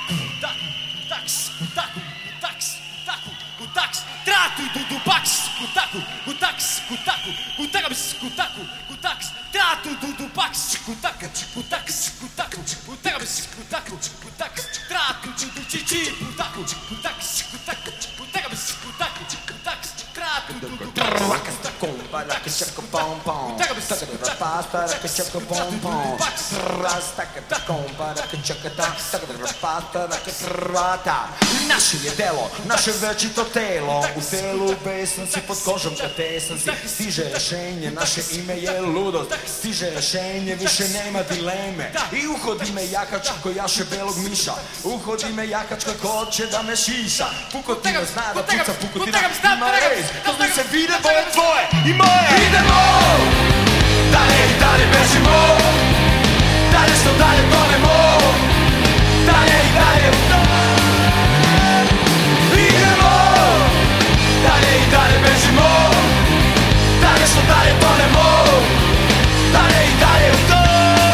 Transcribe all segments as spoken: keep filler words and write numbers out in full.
Kutaks, kutaku, kutaks, kutaku, kutaks, tratu du du paks, kutaku, kutaks, kutaku, kutakabis, kutaku, kutaks, tratu du du paks, kutaka, kutaks, kutaku, kutakabis, kutaku, kutaks, tratu du du chichi, kutaku, kutaks, kutaku, kutakabis, kutaku, kutaks, tratu du du paks, Para que choca pom pom, toca de rapaz para que choca pom pom, rasta que te para que choca ta, toca de rapaz para que trata. Naše je delo, naše večito telo, u telu besan si, pod kožom katesan si, stiže rešenje, naše ime je ludost, stiže rešenje, više nema dileme. I uhodi me jakač ko jaše belog miša, uhodi me jakač ko hoće da me šiša, pukotina zna da puca, pukotina ima rez, kad mi se vide boje tvoje i moje. Idemo, dalje i dalje bežimo, dalje što dalje tonemo, dalje i dalje u to. Idemo, dalje i dalje bežimo, dalje što dalje tonemo, dalje i dalje u to.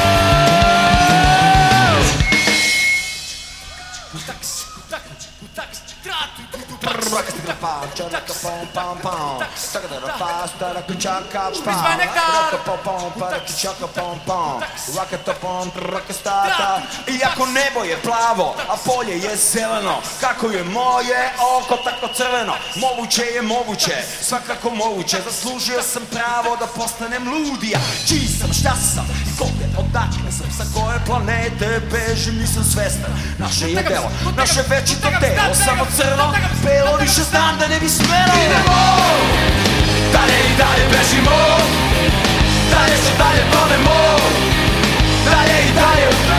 kutaks, kutaku, kutaks, tratu du du paks, Raka se grapa, čaraka pom pom pom, taka da rapa, staraka čaka pom, Uzmi nektar. raka pom pom, paraka čaka pom pom, raka to pom, raka stata. Iako nebo je plavo, a polje je zeleno, kako je moje oko tako crveno, moguće je moguće, svakako moguće, zaslužio sam pravo da postanem ludija. Čiji sam, šta sam, i koga, odakle sam, sa koje planete bežim, nisam svestan. Naše je delo, naše večito telo, samo crno, belo, više znam da ne bi smelo. Idemo, dalje i dalje bežimo, dalje što dalje tonemo, dalje i dalje u